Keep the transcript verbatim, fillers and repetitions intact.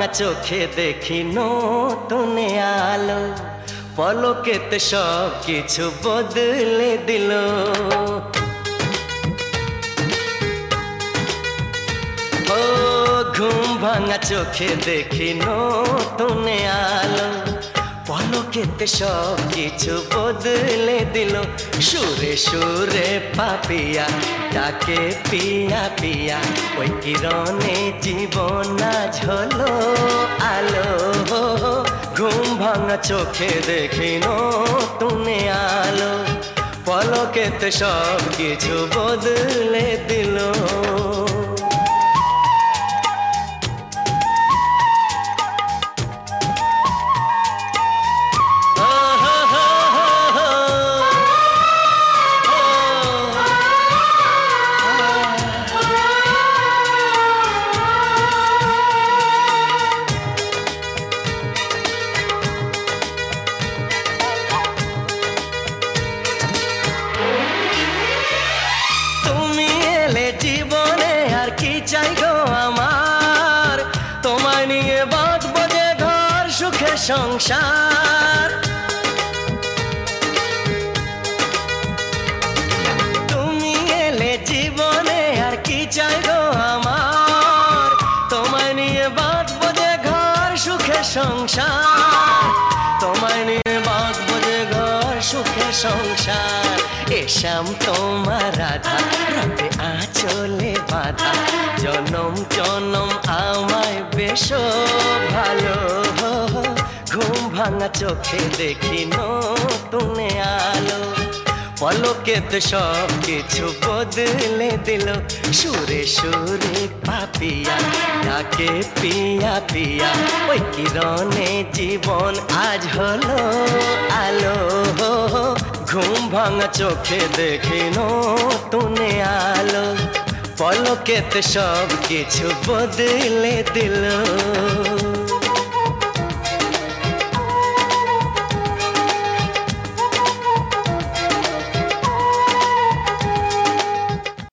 ভাঙা চোখে দেখি নতুন আলো, পলকেতে সব কিছু বদলে দিল। ও ঘুম ভাঙা চোখে দেখি নতুন আলো, পলকেতে সব কিছু বদলে দিল। সুরে সুরে পাপিয়া ডাকে পিয়া পিয়া, ওই কিরণে জীবন আজ হলো আলো। ঘুম ভাঙা চোখে দেখি নতুন আলো, পলকেতে সব কিছু বদলে দিল। জীবনে আর কি চাই গো আমার, তোমায় নিয়ে বাঁধবো যে ঘর সুখে সংসার। তুমি এলে জীবনে আর কি চাই গো আমার, তোমায় নিয়ে বাঁধবো যে ঘর সুখে সংসার। তোমায় নিয়ে বাঁধবো যে ঘর সুখে সংসার। এসাম তোমার রাধা, রাতে আঁচলে বাঁধা, জনম জনম আমায় বেশ ভালো। ঘুম ভাঙা চোখে দেখি নতুন আলো, পলকেতে সব কিছু বদলে দিল। সুরে সুরে পাপিয়া ডাকে পিয়া পিয়া, ওই কিরণে জীবন আজ হলো আলো। ঘুম ভাঙা চোখে দেখি নতুন আলো, পলকেতে সব কিছু বদলে দিল।